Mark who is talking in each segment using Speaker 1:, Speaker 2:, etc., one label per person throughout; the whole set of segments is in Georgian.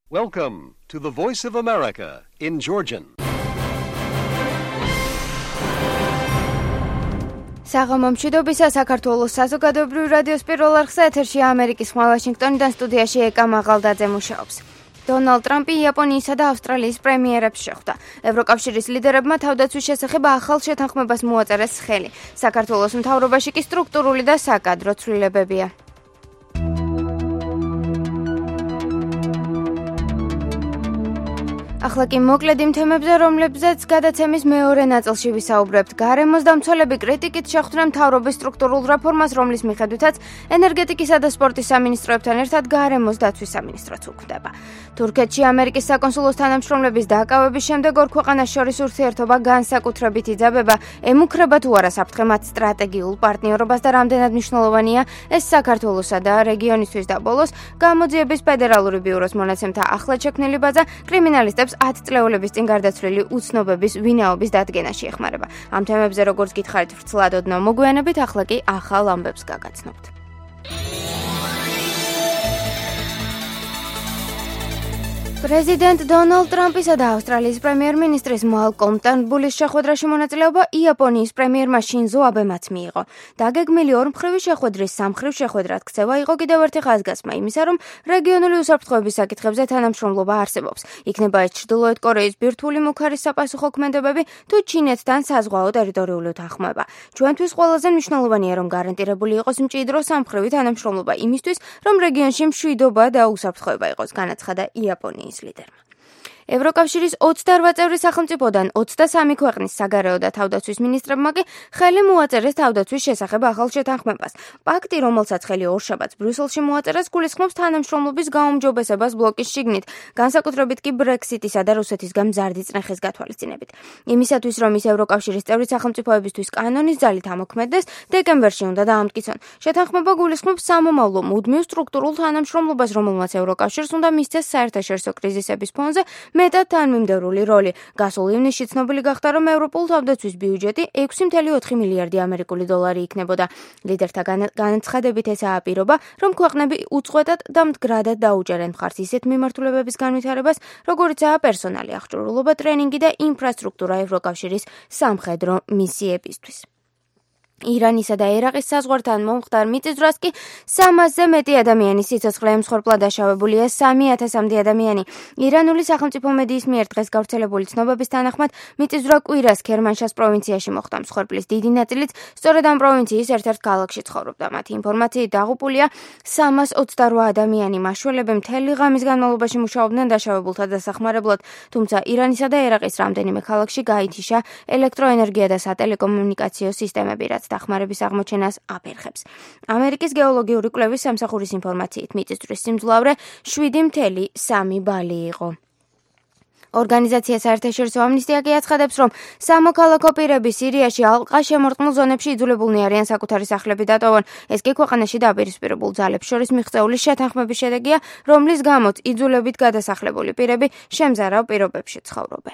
Speaker 1: Welcome to the Voice of America in Georgian.
Speaker 2: საღამომშვიდობისა საქართველოს საზოგადოებრივი რადიოს პირველ არხზე ეთერშია ამერიკის ხმა ვაშინგტონიდან სტუდიაში ეკა მაღალდაძე მუშაობს. დონალდ ტრამპი იაპონიისა და ავსტრალიის პრემიერებს შეხვდა. ევროკავშირის ლიდერებმა თავდაცვის შესახებ ახალ შეთანხმებას მოაწერეს ხელი. საქართველოს მთავრობაში კი სტრუქტურული და საკადრო ცვლილებებია. ახლა კი მოკლედ იმ თემებზე, რომლებზეც გადაცემის მეორე ნაწილში ვისაუბრებთ. გარემოს დამცველები კრიტიკით შეხვდნენ მთავრობის სტრუქტურულ რეფორმას, რომლის მიხედვითაც ენერგეტიკისა და სპორტის სამინისტროებთან ერთად გარემოს დაცვის სამინისტროც უქმდება. თურქეთში ამერიკის საკონსულოს თანამშრომლების დაკავების შემდეგ ორ ქვეყანას შორის ურთიერთობა განსაკუთრებით იძაბება. ემუქრება თუ არა საფრთხე მათ სტრატეგიულ პარტნიორობას და რამდენად მნიშვნელოვანია ეს საქართველოსა და რეგიონისთვის და ბოლოს გამოძიების ფედერალური ბიუროს მონაცემთა ახლად შექმნილი ბაზა კრიმინალისტებს 10 წლეულების წინ გარდაცვლილი უცნობების ვინაობის დადგენაში ეხმარება. ამ თემებზე როგორც გითხარით ვრცლად ოდნავ მოგვიანებით, ახლა კი ახალ ამბებს გაგაცნობთ. პრეზიდენტ დონალდ ტრამპისა და ავსტრალიის პრემიერ-მინისტრის მალკოლმ ტერნბულის შეხვედრაში მონაწილეობა იაპონიის პრემიერმა შინზო აბემაც მიიღო. დაგეგმილი ორმხრივი შეხვედრის სამხრივ შეხვედრად ქცევა იყო კიდევ ერთი ხაზგასმა იმისა, რომ რეგიონული უსაფრთხოების საკითხებზე თანამშრომლობა არსებობს. იქნება ეს ჩრდილოეთ კორეის ბირთვული მუქარის საპასუხო ქმედებები თუ ჩინეთთან საზღვაო ტერიტორიული უთანხმოება. ჩვენთვის ყველაზე მნიშვნელოვანია, რომ გარანტირებული იყოს მჭიდრო სამხრივი თანამშრომლობა იმისთვის, რომ რეგიონში მშვიდობა და უსაფრთხოება იყოს, განაცხადა იაპონიის ლიდერმა. ევროკავშირის 28 წევრი სახელმწიფოდან 23 ქვეყნის საგარეო და თავდაცვის მინისტრებმა კი ხელი მოაწერეს თავდაცვის შესახებ ახალ შეთანხმებას. პაქტი, რომელსაც ხელი ორშაბათს ბრიუსელში მოაწერეს, გულისხმობს თანამშრომლობის გაუმჯობესებას ბლოკის შიგნით, განსაკუთრებით კი ბრექსიტისა და რუსეთისგან მზარდი წნეხის გათვალისწინებით. იმისათვის, რომ ის ევროკავშირის წევრი სახელმწიფოებისთვის კანონის ძალით ამოქმედდეს, დეკემბერში უნდა დაამტკიცონ. შეთანხმება გულისხმობს სამომავლო მუდმივ სტრუქტურულ თანამშრომლობას, რომელმაც ევროკავშირს უნდა მისცეს საერთაშორისო კრიზისების ფონზე მეტად თანმიმდევრული როლი. გასულ ივნისში ცნობილი გახდა, რომ ევროპულ თავდაცვის ბიუჯეტი 6.4 მილიარდი ამერიკული დოლარი იქნებოდა. ლიდერთა განაცხადებით ესაა პირობა, რომ ქვეყნები უწყვეტად და მდგრადად დაუჭერენ მხარს ისეთ მიმართულებების განვითარებას, როგორიცაა პერსონალი, აღჭურვილობა, ტრენინგი და ინფრასტრუქტურა ევროკავშირის სამხედრო მისიებისთვის. ირანისა და ერაყის საზღვართან მომხდარ მიწისძვრას კი 300-ზე მეტი ადამიანის სიცოცხლე ემსხვერპლა დაშავებულია 3000-მდე ადამიანი. ირანული სახელმწიფო მედიის მიერ დღეს გავრცელებული ცნობების თანახმად მიწისძვრა კვირას ქერმანშას პროვინციაში მოხდა. მსხვერპლის დიდი ნაწილიც სწორედ ამ პროვინციის ერთ-ერთ ქალაქში ცხოვრობდა. მათი ინფორმაციით დაღუპულია 328 ადამიანი. მაშველები მთელი ღამის განმავლობაში მუშაობდნენ დაშავებულთა დასახმარებლად, თუმცა ირანისა და ერაყის რამდენიმე ქალაქში გაითიშა ელექტროენერგია და სატელეკომუნიკაციო სისტემები, რაც დახმარების აღმოჩენას აფერხებს. ამერიკის გეოლოგიური კვლევის სამსახურის ინფორმაციით მიწისძვრის სიმძლავრე 7.3 ბალი იყო. ორგანიზაცია საერთაშორისო ამნისტია კი აცხადებს, რომ სამოქალაქო პირები სირიაში ალყა შემორტყმულ ზონებში იძულებულნი არიან საკუთარი სახლები დატოვონ. ეს კი ქვეყანაში დაპირისპირებულ ძალებს შორის მიღწეული შეთანხმების შედეგია, რომლის გამოც იძულებით გადასახლებული პირები შემზარავ პირობებში ცხოვრობენ.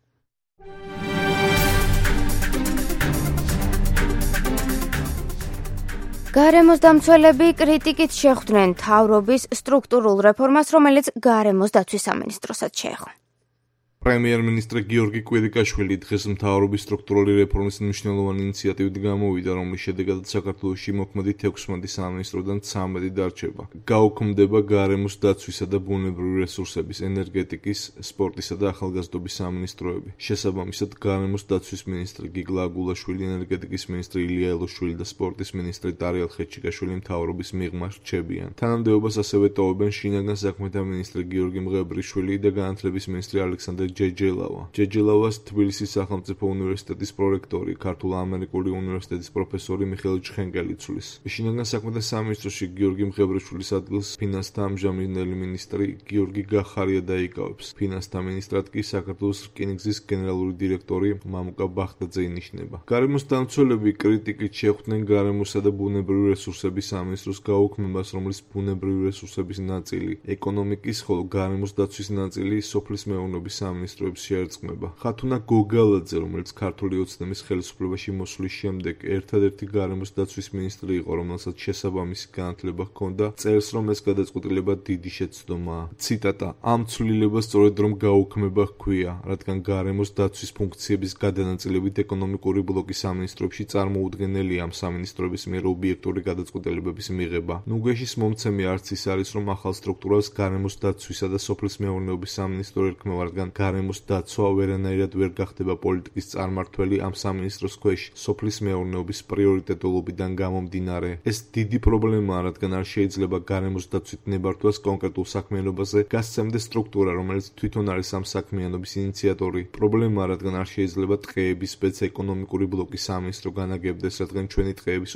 Speaker 2: გარემოს დამცველები კრიტიკით შეხვდნენ მთავრობის სტრუქტურულ რეფორმას, რომელიც გარემოს დაცვის სამინისტროსაც შეეხო.
Speaker 3: პრემიერ-მინისტრი გიორგი კვირიკაშვილი დღეს მთავრობის სტრუქტურული რეფორმის მნიშვნელოვანი ინიციატივით გამოვიდა, რომლის შედეგადაც საქართველოში მოქმედით 16 სამინისტროდან 13 დარჩება. გაუქმდება გარემოს დაცვისა და ბუნებრივი რესურსების, ენერგეტიკის, სპორტისა და ახალგაზრდობის სამინისტროები. შესაბამისად, გარემოს დაცვის მინისტრი გიგლა აგულაშვილი, ენერგეტიკის მინისტრი ილია ელოშვილი და სპორტის მინისტრი ტარიელ ხეჩიკაშვილი მთავრობის მიღმა რჩებიან. თანამდებობას ასევე ტოვებენ შინაგან საქმეთა მინისტრი გიორგი მღებრიშვილი და განათლების მინისტრი ალექსანდრე ჯეჯელავას თბილისის სახელმწიფო უნივერსიტეტის პრორექტორი, ქართულ-ამერიკული უნივერსიტეტის პროფესორი მიხეილ ჩხენკელი ცვლის. შინაგან საქმეთა სამინისტროში გიორგი მღებრიშვილის ადგილს ფინანსთა ამჟამინდელი მინისტრი გიორგი გახარია დაიკავებს. ფინანსთა მინისტრად კი საქართველოს რკინიგზის გენერალური დირექტორი მამუკა ბახტაძე ინიშნება. გარემოს დამცველები კრიტიკით შეხვდნენ გარემოსა და ბუნებრივი რესურსების სამინისტროს გაუქმებას, რომლის ბუნებრივი რესურსების ნაწილი ეკონომიკის, ხოლო გარემოს დაცვის ნაწილი სოფლის მეურნეობის სამინისტროს სამინისტროების შეერწყმება. ხათუნა გოგალაძე, რომელიც ქართული ოცნების ხელისუფლებაში მოსვლის შემდეგ ერთადერთი გარემოს დაცვის მინისტრი იყო, რომელსაც შესაბამისი განათლება ჰქონდა, წერს, რომ ეს გადაწყვეტილება დიდი შეცდომაა. ციტატა: ამ ცვლილებას სწორედ რომ გაუქმება ჰქვია, რადგან გარემოს დაცვის ფუნქციების გადანაწილებით ეკონომიკური ბლოკის სამინისტროებში წარმოუდგენელია ამ სამინისტროების მიერ ობიექტური გადაწყვეტილებების მიღება. ნუგეშის მომცემი არც ის არის, რომ ახალ სტრუქტურას გარემოს დაცვისა და სოფლის მეურნეობის სამინისტრო ერქმევა, რადგან გარემოს დაცვა ვერანაირად ვერ გახდება პოლიტიკის წარმმართველი ამ სამინისტროს ქვეშ სოფლის მეურნეობის პრიორიტეტულობიდან გამომდინარე. ეს დიდი პრობლემაა, რადგან არ შეიძლება გარემოს დაცვით ნებართვას კონკრეტულ საქმიანობაზე გასცემდეს სტრუქტურა, რომელიც თვითონ არის ამ საქმიანობის ინიციატორი. პრობლემაა, რადგან არ შეიძლება ტყეების სპეცეკონომიკური ბლოკის სამინისტრო განაგებდეს, რადგან ჩვენი ტყეების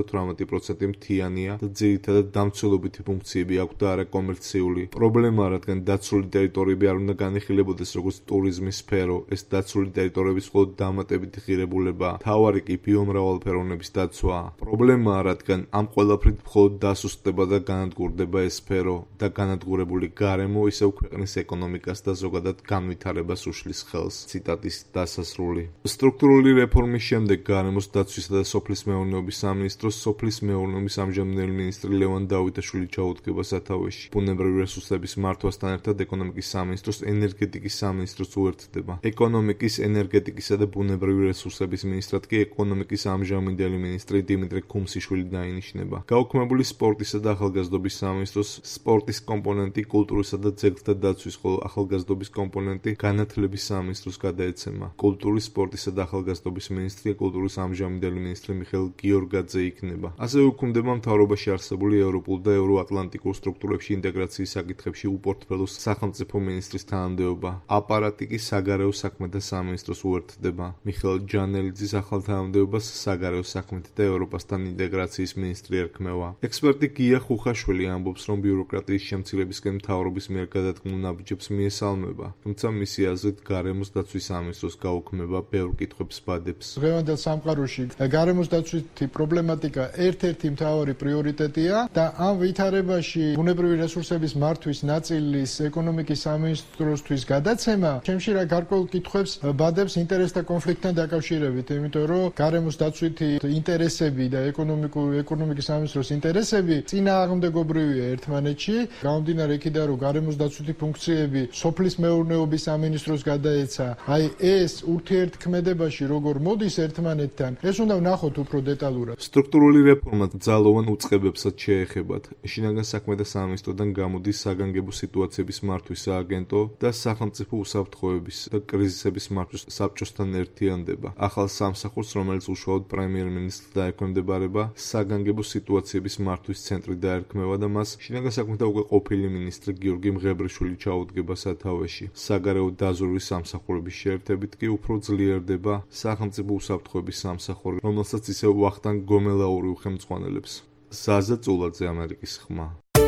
Speaker 3: 98% მთიანია და ძირითადად დამცველობითი ფუნქციები აქვს და არა კომერციული. პრობლემაა, რადგან დაცული ტერიტორიები არ უნდა განიხილებოდეს როგორც ტურიზმის სფერო, ეს დაცული ტერიტორიების მხოლოდ დამატებითი ღირებულებაა. მთავარი კი ბიომრავალფეროვნების დაცვაა. პრობლემაა, რადგან ამ ყველაფრით მხოლოდ დასუსტდება და განადგურდება ეს სფერო და განადგურებული გარემო ისევ ქვეყნის ეკონომიკას და ზოგადად განვითარებას უშლის ხელს. ციტატის დასასრული. სტრუქტურული რეფორმის შემდეგ გარემოს დაცვისა და სოფლის მეურნეობის სამინისტროს სოფლის მეურნეობის ამჟამინდელი მინისტრი ლევან დავითაშვილი ჩაუდგება სათავეში. ბუნებრივი რესურსების მართვასთან ერთად ეკონომიკის სამინისტროს ენერგეტიკის სამინისტროს უერთდება. ეკონომიკის, ენერგეტიკისა და ბუნებრივი რესურსების მინისტრად კი ეკონომიკის ამჟამინდელი მინისტრი დიმიტრი ქუმსიშვილი დაინიშნება. გაუქმებული სპორტისა და ახალგაზრდობის სამინისტროს სპორტის კომპონენტი კულტურისა და ძეგლთა დაცვის, ხოლო ახალგაზრდობის კომპონენტი განათლების სამინისტროს გადაეცემა. კულტურის, სპორტისა და ახალგაზრდობის მინისტრია კულტურის ამჟამინდელი მინისტრი მიხეილ გიორგაძე იქნება. ასევე უქმდება მთავრობაში არსებული ევროპულ და ევროატლანტიკურ სტრუქტურებში ინტეგრაციის საკითხებში უპორტფელოს სახელმწიფო მინისტრის თანამდებობა. აპარატი კი საგარეო საქმეთა სამინისტროს უერთდება. მიხეილ ჯანელიძის ახალ თანამდებობას საგარეო საქმეთა და ევროპასთან ინტეგრაციის მინისტრი ერქმევა. ექსპერტი გია ხუხაშვილი ამბობს, რომ ბიუროკრატიის შემცირებისკენ მთავრობის მიერ გადადგმულ ნაბიჯებს მიესალმება, თუმცა მისი აზრით გარემოს დაცვის სამინისტროს გაუქმება ბევრ კითხვებს ბადებს.
Speaker 4: დღევანდელ სამყაროში გარემოს დაცვითი პრობლემატიკა ერთ-ერთი მთავარი პრიორიტეტია და ამ ვითარებაში ბუნებრივი რესურსების მართვის ნაწილის ეკონომიკის სამინისტროსთვის გადაცემა ჩემში რა გარკვეულ კითხვებს ბადებს ინტერესთა კონფლიქტთან დაკავშირებით, იმიტომ რომ გარემოს დაცვითი ინტერესები და ეკონომიკის სამინისტროს ინტერესები წინააღმდეგობრივია ერთმანეთში. გამომდინარე იქიდან, რომ გარემოს დაცვითი ფუნქციები სოფლის მეურნეობის სამინისტროს გადაეცა, აი ეს ურთიერთქმედებაში როგორ მოდის ერთმანეთთან, ეს უნდა ვნახოთ უფრო დეტალურად.
Speaker 3: სტრუქტურული რეფორმა ძალოვან უწყებებსაც შეეხებათ. შინაგან საქმეთა სამინისტროდან გამოდის საგანგებო სიტუაციების მართვის სააგენტო და სახელმწიფო უსაფრთხოების და კრიზისების მართვის საბჭოსთან ერთიანდება. ახალ სამსახურს, რომელიც უშუალოდ პრემიერ-მინისტრს დაექვემდებარება, საგანგებო სიტუაციების მართვის ცენტრი დაერქმევა და მას შინაგან საქმეთა უკვე ყოფილი მინისტრი გიორგი მღებრიშვილი ჩაუდგება სათავეში. საგარეო დაზვერვის სამსახურების შეერთებით კი უფრო ძლიერდება სახელმწიფო უსაფრთხოების სამსახური, რომელსაც ისევ ვახტანგ გომელაური უხელმძღვანელებს. ზაზა წულაძე, ამერიკის ხმა.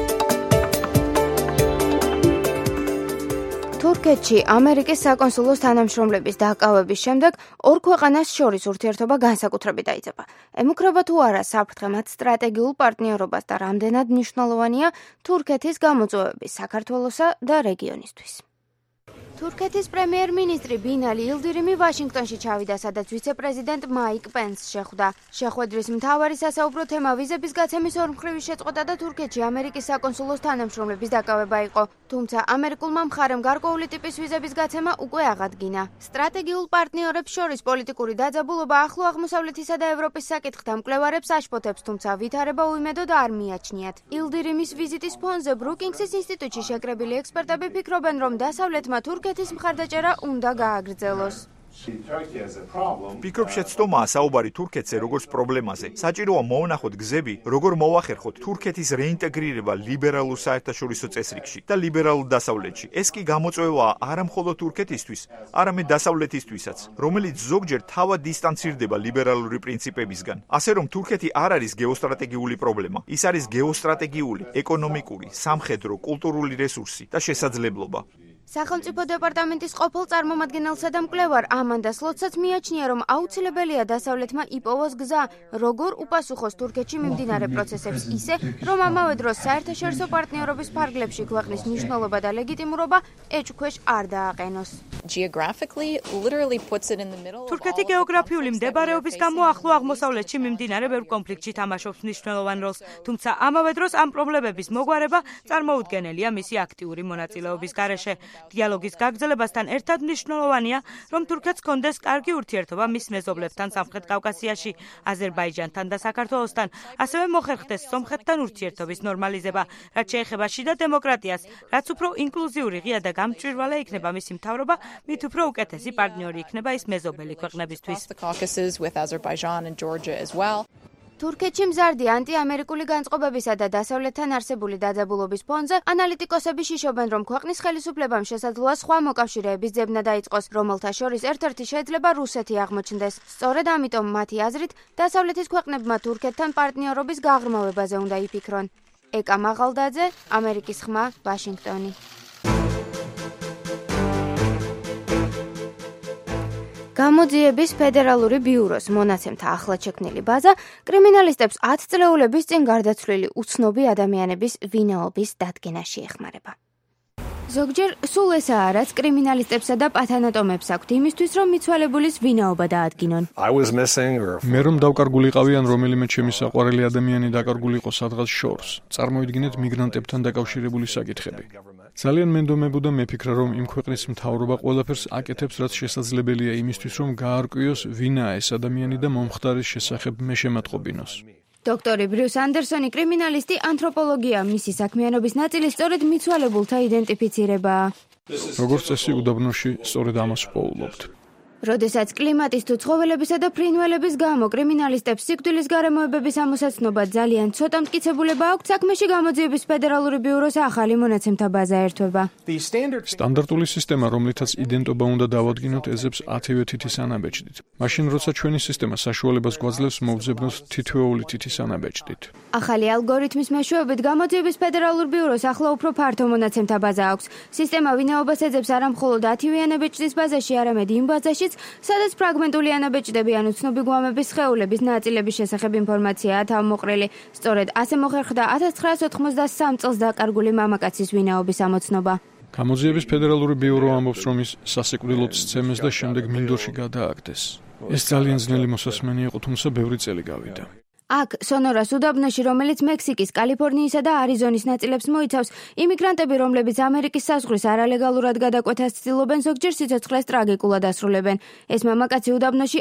Speaker 2: თურქეთში ამერიკის საკონსულოს თანამშრომლების დაკავების შემდეგ ორ ქვეყანას შორის ურთიერთობა განსაკუთრებით დაიძაბა. ემუქრება თუ არა საფრთხე მათ სტრატეგიულ პარტნიორობას და რამდენად მნიშვნელოვანია თურქეთის გამოწვევები საქართველოსა და რეგიონისთვის. თურქეთის პრემიერ-მინისტრი ბინალი ილდირიმი ვაშინგტონში ჩავიდა, სადაც ვიცე-პრეზიდენტ მაიკ პენსს შეხვდა. შეხვედრის მთავარი სასაუბრო თემა ვიზების გაცემის ორმხრივი შეწყვეტა და თურქეთში ამერიკის საკონსულოს თანამშრომლების დაკავება იყო. თუმცა ამერიკულმა მხარემ გარკვეული ტიპის ვიზების გაცემა უკვე აღადგინა. სტრატეგიულ პარტნიორებს შორის პოლიტიკური დაძაბულობა ახლო აღმოსავლეთისა და ევროპის საკითხთა მკვლევარებს აშფოთებს, თუმცა ვითარება უიმედოდ არ მიაჩნიათ. ილდირიმის ვიზიტის ფონზე ბრუკინგსის ინსტიტუტში შეკრებილი ექსპერტები ფიქრობენ, რომ დასავლეთმა თურქეთის მხარდაჭერა უნდა გააგრძელოს.
Speaker 5: ფიქრობ შეცდომაა საუბარი თურქეთზე როგორც პრობლემაზე. საჭიროა მოვანახოთ გზები, როგორ მოვახერხოთ თურქეთის რეინტეგრირება ლიბერალურ საერთაშორისო წესრიგში და ლიბერალურ დასავლეთში. ეს კი გამოწვევაა არა მხოლოდ თურქეთისთვის, არამედ დასავლეთისთვისაც, რომელიც ზოგჯერ თავად დისტანცირდება ლიბერალური პრინციპებისგან. ასე რომ თურქეთი არ არის გეოსტრატეგიული პრობლემა, ის არის გეოსტრატეგიული, ეკონომიკური, სამხედრო, კულტურული რესურსი და შესაძლებლობა.
Speaker 2: სახელმწიფო დეპარტამენტის ყოფილ წარმომადგენელსა და მკვლევარ ამანდა სლოცაც მიაჩნია, რომ აუცილებელია დასავლეთმა იპოვოს გზა, როგორ უპასუხოს თურქეთში მიმდინარე პროცესებს ისე, რომ ამავე დროს საერთაშორისო პარტნიორობის ფარგლებში ქვეყნის მნიშვნელობა და ლეგიტიმურობა ეჭქვეშ არ დააყენოს.
Speaker 6: თურქეთი გეოგრაფიული მდებარეობის გამო ახლო აღმოსავლეთში მიმდინარე ბევრ კონფლიქტში თამაშობს მნიშვნელოვან როლს, თუმცა ამავე დროს ამ პრობლემების მოგვარება წარმოუდგენელია მისი აქტიური მონაწილეობის გარეშე. დიალოგის გაგრძელებასთან ერთად მნიშვნელოვანია, რომ თურქეთს ჰქონდეს კარგი ურთიერთობა მის მეზობლებთან სამხრეთ კავკასიაში, აზერბაიჯანთან და საქართველოსთან, ასევე მოხერხდეს სომხეთთან ურთიერთობის ნორმალიზება, რაც შეეხება შიდა დემოკრატიას, რაც უფრო ინკლუზიური, ღია და გამჭვირვალე იქნება მისი მთავრობა, მით უფრო უკეთესი პარტნიორი იქნება ის მეზობელი ქვეყნებისთვის.
Speaker 2: თურქეთში მზარდი ანტიამერიკული განწყობებისა და დასავლეთთან არსებული დაძაბულობის ფონზე ანალიტიკოსები შიშობენ, რომ ქვეყნის ხელისუფლებამ შესაძლოა სხვა მოკავშირეების ძებნა დაიწყოს, რომელთა შორის ერთ-ერთი შეიძლება რუსეთი აღმოჩნდეს. სწორედ ამიტომ მათი აზრით, დასავლეთის ქვეყნებმა თურქეთთან პარტნიორობის გაღრმავებაზე უნდა იფიქრონ. ეკა მაღალდაძე, ამერიკის ხმა, ვაშინგტონი. გამოძიების ფედერალური ბიუროს მონაცემთა ახლად შექმნილი ბაზა კრიმინალისტებს 10 წლეულების წინ გარდაცვლილი უცნობი ადამიანების ვინაობის დადგენაში ეხმარება. ზოგჯერ სულ ესაა, რაც კრიმინალისტებსა და პათანატომებს აქვთ იმისთვის, რომ მიცვალებულის ვინაობა დაადგინონ.
Speaker 7: მე რომ დავკარგულიყავი ან რომელიმე ჩემი საყვარელი ადამიანი დაკარგული იყო სადღაც შორს, წარმოიდგინეთ მიგრანტებთან დაკავშირებული საკითხები. ძალიან მენდომებოდა მეფიქრა, რომ იმ ქვეყნის მთავრობა ყველაფერს აკეთებს, რაც შესაძლებელია იმისთვის, რომ გაარკვიოს ვინაა ეს ადამიანი და მომხდარის შესახებ მე შემატყობინოს.
Speaker 2: დოქტორი ბრიუს ანდერსონი კრიმინალისტი ანთროპოლოგია, მისი საქმიანობის ნაწილი სწორედ მიცვალებულთა იდენტიფიცირებაა.
Speaker 7: როგორც წესი, უდაბნოში სწორედ ამას ვპოულობთ.
Speaker 2: როდესაც კლიმატის თუ ცხოველებისა და ფრინველების გამო კრიმინალისტებს სიკვდილის გარემოებების ამოსაცნობა ძალიან ცოტა მტკიცებულება აქვთ, საქმეში გამოძიების ფედერალური ბიუროს ახალი მონაცემთა ბაზა ერთვება.
Speaker 7: სტანდარტული სისტემა, რომლითაც იდენტობა უნდა დავადგინოთ, ეძებს 10 თითის ანაბეჭდით. მაშინ, როცა ჩვენი სისტემა საშუალებას გვაძლევს მოვძებნოთ თითოეული თითის ანაბეჭდით.
Speaker 2: ახალი ალგორითმის მეშვეობით გამოძიების ფედერალურ ბიუროს ახლა უფრო ფართო მონაცემთა ბაზა აქვს. სისტემა ვინაობას ეძებს არა მხოლოდ 10 ანაბეჭდის ბაზაში, არამედ იმ ბაზაში, სადაც ფრაგმენტული ანაბეჭდები ან უცნობი გვამების სხეულების ნაწილების შესახებ ინფორმაციაა თავმოყრილი. სწორედ ასე მოხერხდა 1993 წელს დაკარგული მამაკაცის ვინაობის ამოცნობა.
Speaker 7: გამოძიების ფედერალური ბიურო ამბობს, რომ ის სასიკვდილოდ სცემეს და შემდეგ მინდორში გადააგდეს. ეს ძალიან ძნელი მოსასმენი იყო, თუმცა ბევრი წელი გავიდა.
Speaker 2: აქ სონორას უდაბნოში, რომელიც მექსიკის, კალიფორნიისა და არიზონის ნაწილებს მოიცავს, იმიგრანტები, რომლებიც ამერიკის საზღვრის არალეგალურად გადაკვეთას ცდილობენ, ზოგჯერ სიცოცხლეს ტრაგიკულად ასრულებენ. ეს მამაკაცი უდაბნოში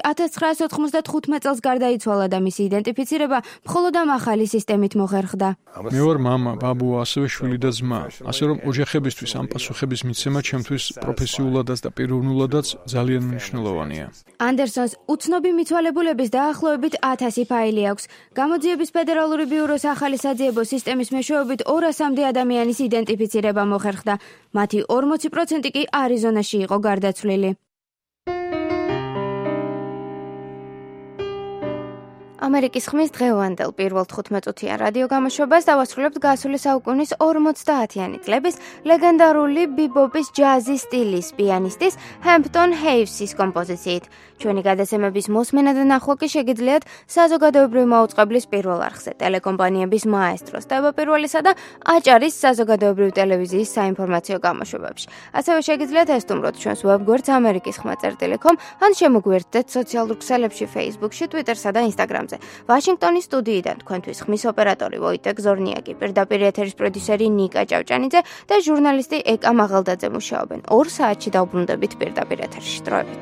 Speaker 2: 1995 წელს გარდაიცვალა და მისი იდენტიფიცირება მხოლოდ ამ ახალი სისტემით მოხერხდა.
Speaker 7: მე ვარ მამა, ბაბუა, ასევე შვილი და ძმა. ასე რომ ოჯახებისთვის ამ პასუხების მიცემა ჩემთვის პროფესიულადაც და პიროვნულადაც ძალიან მნიშვნელოვანია.
Speaker 2: ანდერსონს უცნობი მიცვალებულების დაახლოებით 1000 ფაილი აქვს. გამოძიების ფედერალური ბიუროს ახალი საძიებო სისტემის მეშვეობით 200-მდე ადამიანის იდენტიფიცირება მოხერხდა. მათი 40% კი არიზონაში იყო გარდაცვლილი. ამერიკის ხმის დღევანდელ პირველ 15-წუთიან რადიო გამოშვებას დავასრულებთ გასული საუკუნის 50-იანი წლების ლეგენდარული ბიბოპის ჯაზის სტილის პიანისტის ჰემპტონ ჰეივსის კომპოზიციით. ჩვენი გადაცემების მოსმენა და ნახვა კი შეგიძლიათ საზოგადოებრივი მაუწყებლის პირველ არხზე, ტელეკომპანიების მაესტროს, თავდაპირველისა და აჭარის საზოგადოებრივი ტელევიზიის საინფორმაციო გამოშვებებში. ასევე შეგიძლიათ ესტუმროთ ჩვენს ვებგვერდს amerikiskhma.com ან შემოგვიერთდეთ სოციალურ ქსელებში Facebook-ში, Twitter-სა და Instagram-ზე. ვაშინგტონის სტუდიიდან თქვენთვის ხმის ოპერატორი ვოიტეკ ზორნიაკი, პირდაპირ ეთერის პროდიუსერი ნიკა ჭავჭანიძე და ჟურნალისტი ეკა მაღალდაძე მუშაობენ. 2 საათში დავბრუნდებით პირდაპირ ეთერში. დროებით.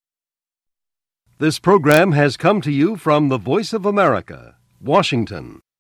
Speaker 1: This program has come to you from the Voice of America, Washington.